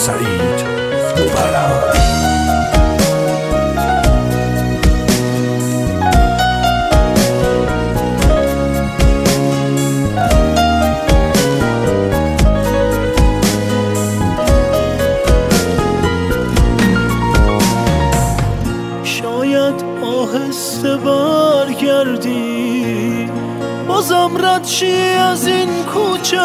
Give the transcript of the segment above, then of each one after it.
سعید گوهران. شاید آهسته برگردی، بازم رد شی از این کوچه.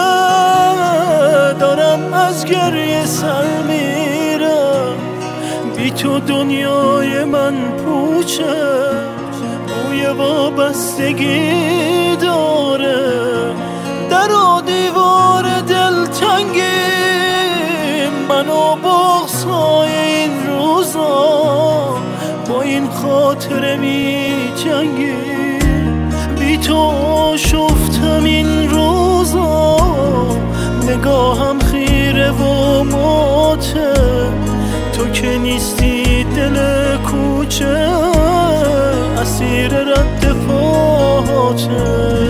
دارم از گریه سر میرم، بی تو دنیای من پوچه. بوی وابستگی داره، در و دیوار دلتنگی. من و بغض‌های این روزا با این خاطره می جنگی. بی تو شفتم این روزا، نگاهم خیره و ماته. تو که نیستی دل کوچه، اسیر رد پاته.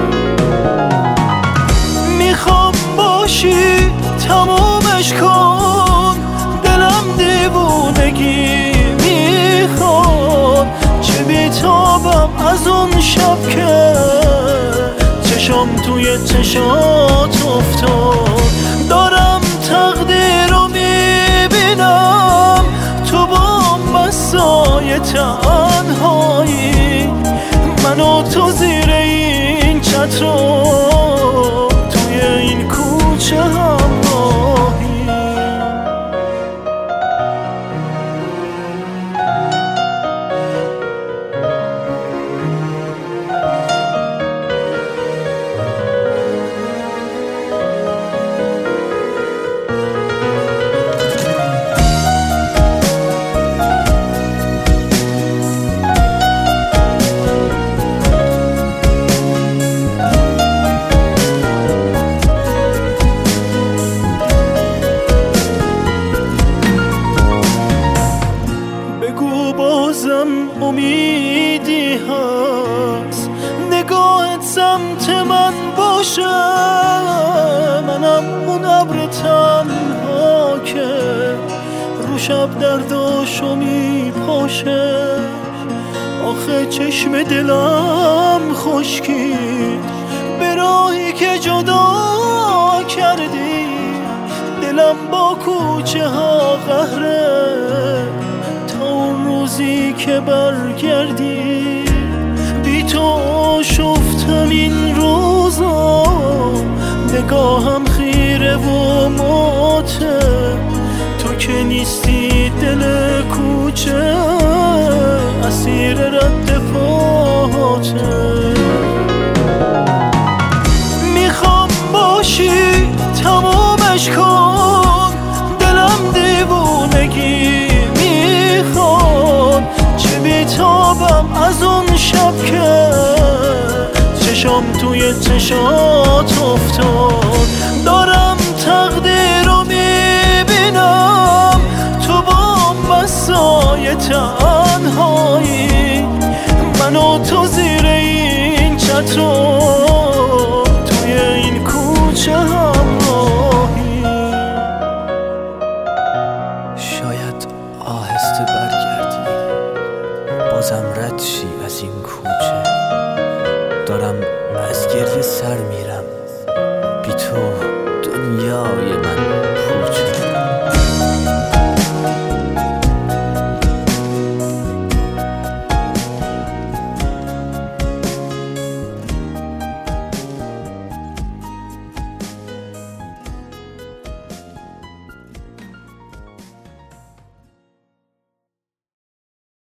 میخوام باشی تمامش کن، دلم دیوونگی میخواد. چه بیتابم از اون شب که چشم توی چشات افتاد. دارم تقدیر رو میبینم، تو با مسای تنهایی. من و تو زیر این چتر، توی این کوچه همراهی. بازم امیدی هست، نگاهت سمت من باشه. منم اون ابر تنها که رو شب درداشو میپاشه. آخه چشم دلم خشکید به راهی که جدا کردی. دلم با کوچه ها قهره، روزی که برگردی. بی تو شفتم این روزا، نگاهم خیره و ماته. تو که نیستی دل کوچه، اسیر رد پاته. میخوام باشی تمامش کن، دلم دیوونگی میخواد. چه بیتابم از اون شب که چشم توی چشات افتاد. دارم تقدیر رو میبینم، تو با مسای تنهایی. من و تو زیر این چتر، توی این کوچه همراهی. شاید آهسته برگردی، بازم رد شی از این کوچه. دارم از گریه سر میرم،